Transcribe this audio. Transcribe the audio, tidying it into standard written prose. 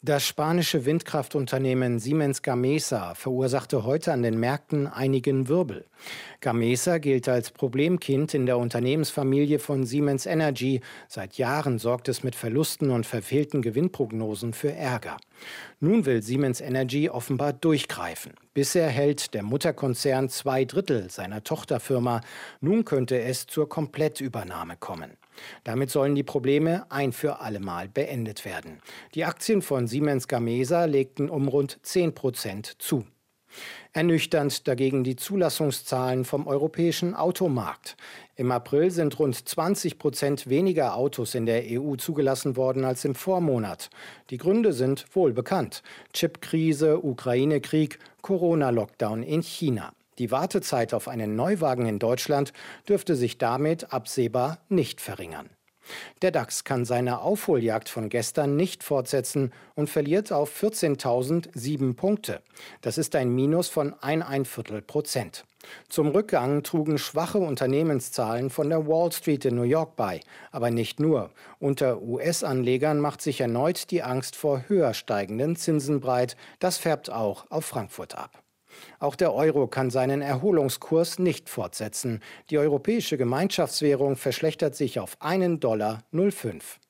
Das spanische Windkraftunternehmen Siemens Gamesa verursachte heute an den Märkten einigen Wirbel. Gamesa gilt als Problemkind in der Unternehmensfamilie von Siemens Energy. Seit Jahren sorgt es mit Verlusten und verfehlten Gewinnprognosen für Ärger. Nun will Siemens Energy offenbar durchgreifen. Bisher hält der Mutterkonzern 2/3 seiner Tochterfirma. Nun könnte es zur Komplettübernahme kommen. Damit sollen die Probleme ein für allemal beendet werden. Die Aktien von Siemens Gamesa legten um rund 10% zu. Ernüchternd dagegen die Zulassungszahlen vom europäischen Automarkt. Im April sind rund 20% weniger Autos in der EU zugelassen worden als im Vormonat. Die Gründe sind wohl bekannt: Chipkrise, Ukraine-Krieg, Corona-Lockdown in China. Die Wartezeit auf einen Neuwagen in Deutschland dürfte sich damit absehbar nicht verringern. Der DAX kann seine Aufholjagd von gestern nicht fortsetzen und verliert auf 14.007 Punkte. Das ist ein Minus von 1,25%. Zum Rückgang trugen schwache Unternehmenszahlen von der Wall Street in New York bei. Aber nicht nur. Unter US-Anlegern macht sich erneut die Angst vor höher steigenden Zinsen breit. Das färbt auch auf Frankfurt ab. Auch der Euro kann seinen Erholungskurs nicht fortsetzen. Die europäische Gemeinschaftswährung verschlechtert sich auf 1,05 $.